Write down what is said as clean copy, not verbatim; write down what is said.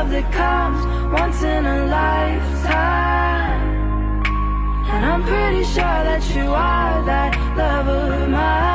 love that comes once in a lifetime. And I'm pretty sure that you are that love of mine.